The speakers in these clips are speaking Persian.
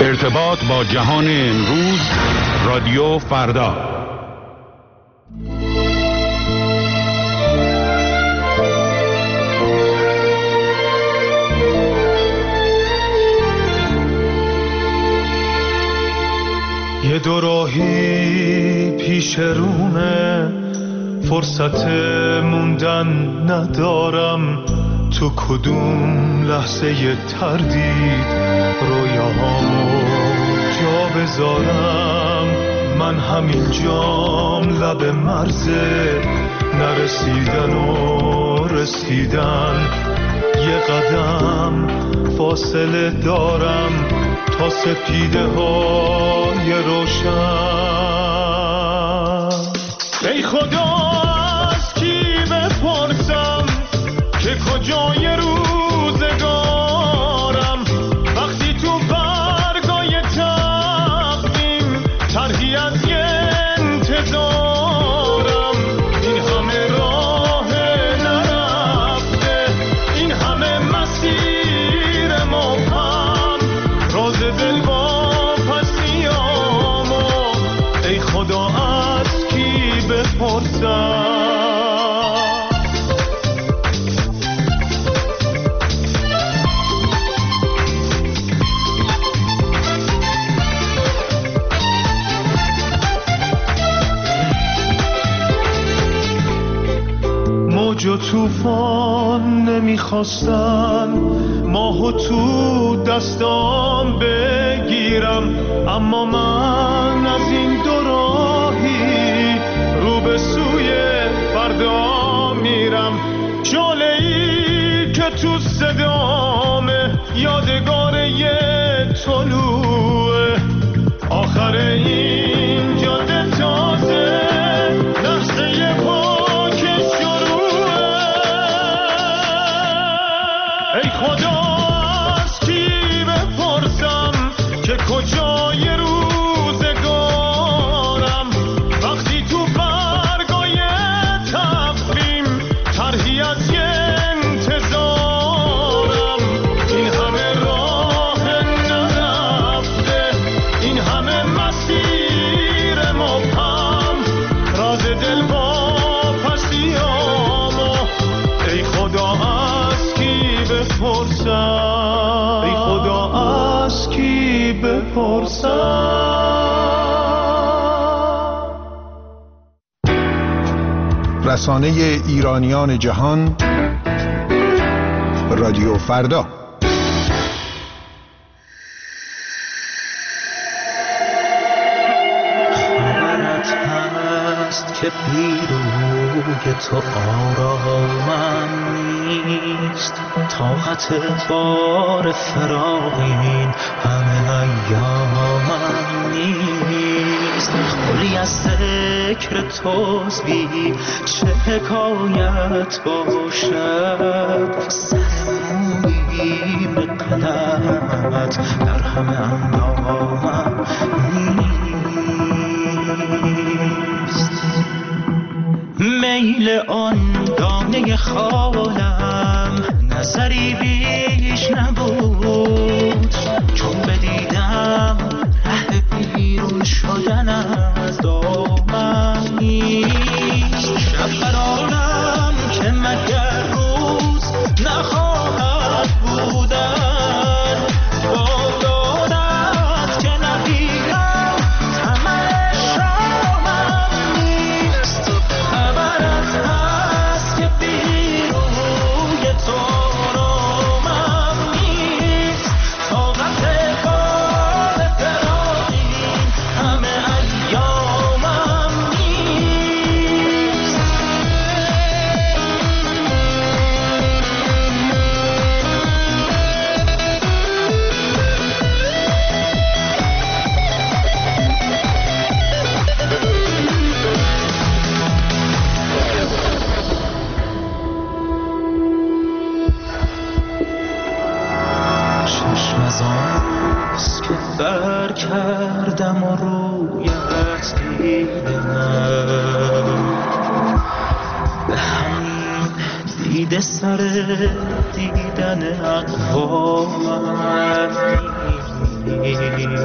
ارتباط با جهان امروز، رادیو فردا. یه دوراهی پیش رومه، فرصت موندن ندارم، تو کدوم لحظه ی تردید رویاهامو جا بذارم. من همین جام لب مرزه، نرسیدن و رسیدن، یه قدم فاصله دارم تا سپیده های روشن. ای خدا از کی بپرسم که کجای روزگارم، وقتی تو برگای تقویم طرحی از یه انتظارم. این همه راه نرفته، این همه مسیر مبهم، راز دل با پسیامو ای خدا از کی بپرسم. موج و طوفان نمیخواستن ماهو تو دستام بگیرم، اما من از این دوراهی رو به سوی فردا میرم. شعله‌ای که تو صدامه، یادگار یه طلوعه، آخر این جاده تازه لحظه پاک شروعه. ای خدا از کی بپرسم که کجای روزگارم، وقتی تو برگای تقویم طرحی از یه انتظارم. این همه راه نرفته، این همه مسیر مبهم، راز دل با پسیامو ای خدا از کی بپرسم، ای خدا از کی بپرسم. رسانه ایرانیان جهان، رادیو فردا. خبرت هست که پیروی تو آرامم نیست، طاقت بار فراقین همه ایامم نیست. خلی از ذکر توزبی چه حکایت باشد، سر مویی به قلمت در همه اندامم نیست. میل آن دانه خالم نظری بیش نبود، چون بدیدم ره بیرون شدن از دامم نیست. شب برانم که مگر روز نخواهد بودن، با دادت که نبینم طمع شامم نیست. خبرت هست که بیروی تو رامم نیست، طاقت بار فراقین همه ایامم نیست. چشم از آنست که بر کردم و رویت دیدم، به همین دیده سر دیدن اقوامم نیست.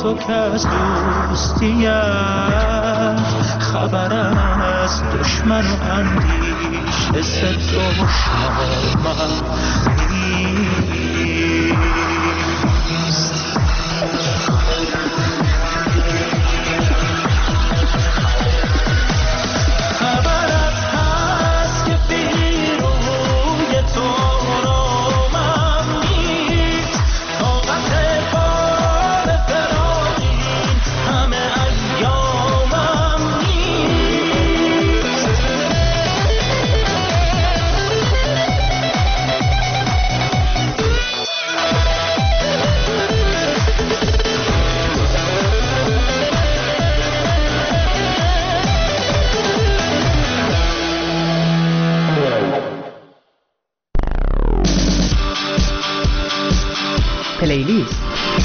تو که از دوستیت خبر از دشمن و اندیشه ضد و شامم نیست. خبرت هست که بیروی تو رامم نیست، طاقت بار فراقین همه ایامم نیست. پلیلیست.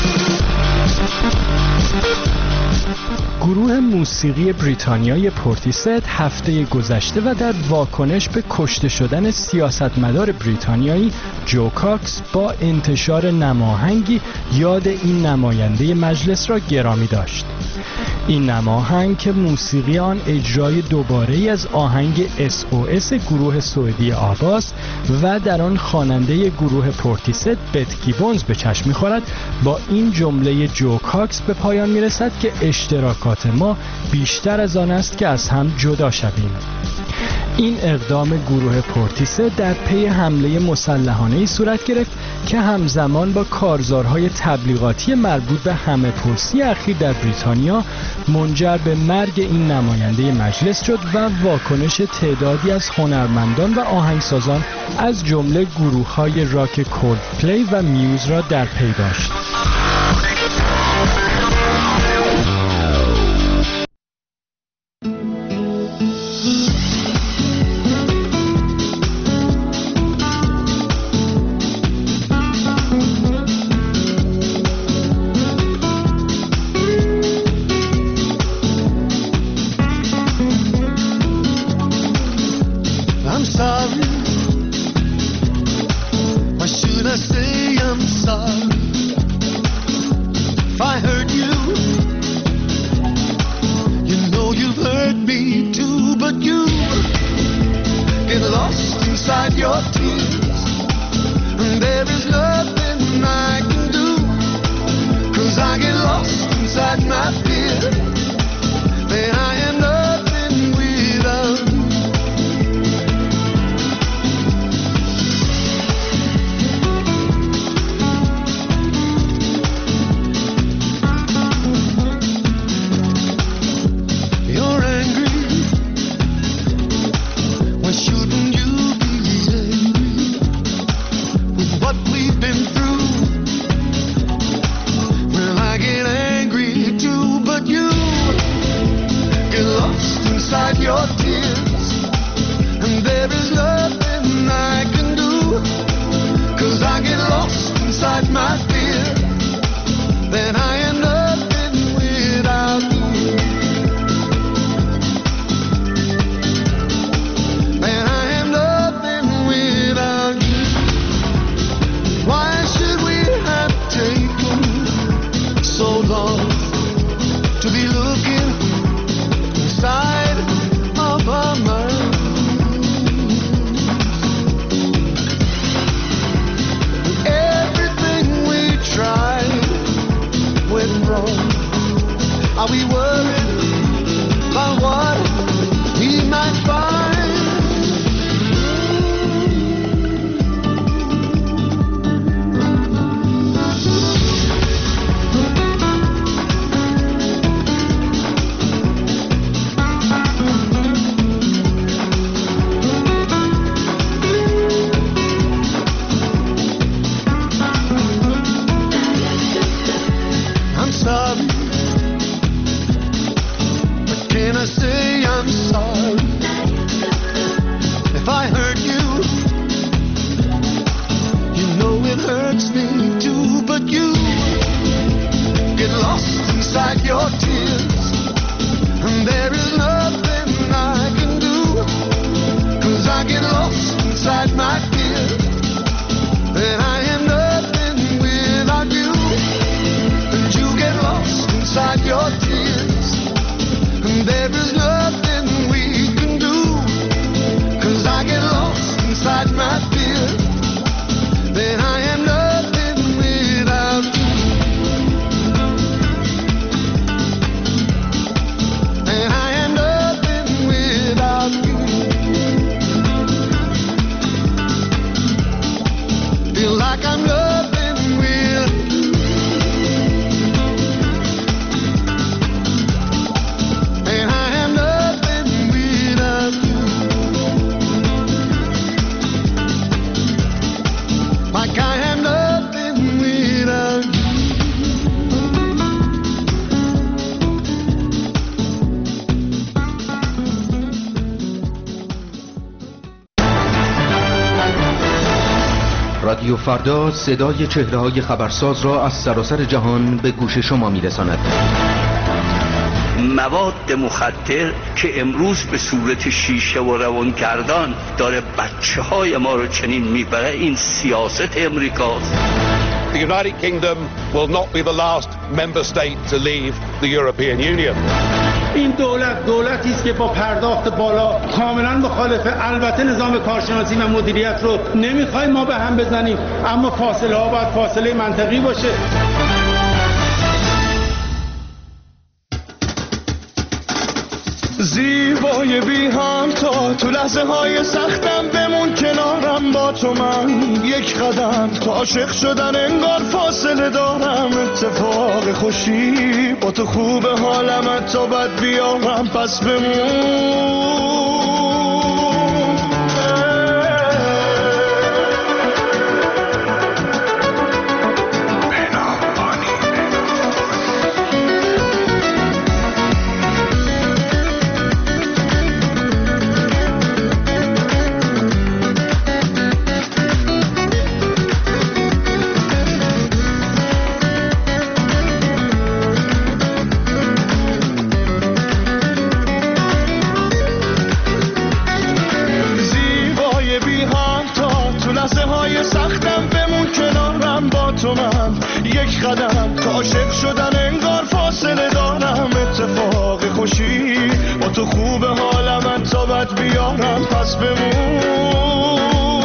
گروه موسیقی بریتانیای پورتیست هفته گذشته و در واکنش به کشته شدن سیاستمدار بریتانیایی جو کاکس با انتشار نماهنگی یاد این نماینده مجلس را گرامی داشت. این نماهنگ که موسیقی آن اجرای دوباره‌ای از آهنگ SOS گروه سوئدی آباست و در آن خواننده گروه پورتیست بت گیبونز به چشم می‌خورد، با این جمله جو کاکس به پایان می‌رسد که اشتراکات ما بیشتر از آن است که از هم جدا شویم. این اقدام گروه پورتیست در پی حمله مسلحانه‌ای صورت گرفت که همزمان با کارزارهای تبلیغاتی مربوط به همه‌پرسی اخیر در بریتانیا منجر به مرگ این نماینده مجلس شد و واکنش تعدادی از هنرمندان و آهنگسازان از جمله گروه‌های راک کولدپلی و میوز را در پی داشت. رادیو فردا صدای چهره‌های خبرساز را از سراسر جهان به گوش شما می‌رساند. مواد مخدر که امروز به صورت شیشه و روانگردان داره بچه‌های ما رو چنین میبره، این سیاست امریکاست. The United Kingdom will not be the last member state to leave the European Union. این دولتی است که با پرداخت بالا کاملا مخالفه. البته نظام کارشناسی و مدیریت رو نمیخوایم ما به هم بزنیم، اما فاصله ها باید فاصله منطقی باشه. زیبای بی همتا، تو لحظه های سختم بمون کنارم، با تو من یک قدم تا عاشق شدن انگار فاصله دارم. اتفاق خوشی با تو خوب حالم تا بد بیارم، پس بمون. قدم تا عاشق شدن انگار فاصله دارم. اتفاق خوشی با تو خوب حالم تا بد بیارم، پس بمون.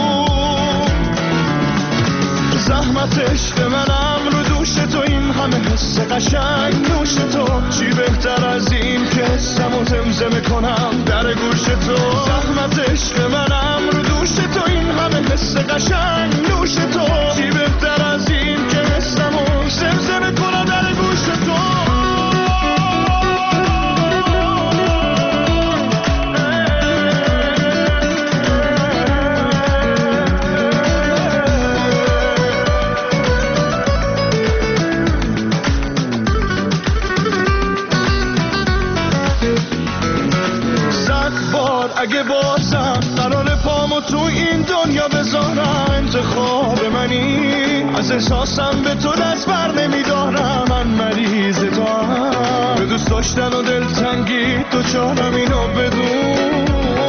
زحمت عشق منم رو دوش تو، این همه حس قشنگ نوش تو. چی بهتر از این که حسم و زمزمه کنم در گوش تو. زحمت عشق منم رو دوش تو، این همه حس قشنگ نوش تو. چی بهتر از این که حسم و زمزمه کنم در گوش تو. اگه بازم قرار پامو تو این دنیا بذارم، انتخاب منی، از احساسم به تو دست بر نمیدارم. من مریض تو هم، به دوست داشتن و دلتنگی دوچارم، اینو بدون.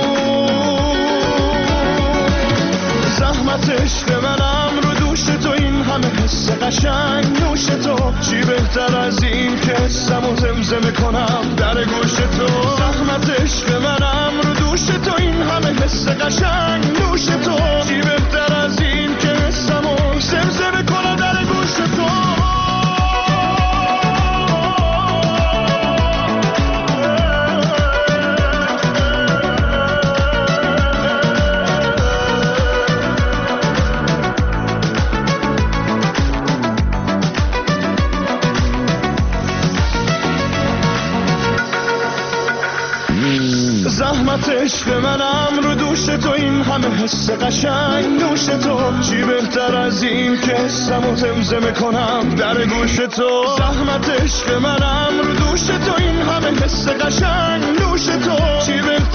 زحمت عشق منم رو دوش تو، این همه حس قشنگ نوش تو. چی بهتر از این که حسم و زمزمه کنم در گوش تو. زحمت عشق منم رو دوش تو، این همه حس قشنگ نوش تو. چی بهتر از این که حسم و زمزمه کنم در گوش تو. زحمت عشق منم رو دوش تو، این همه حس قشنگ نوش تو. چی بهتر از این که حسم و زمزمه کنم در گوش تو. زحمت عشق منم رو دوش تو، این همه حس قشنگ نوش تو. چی بهتر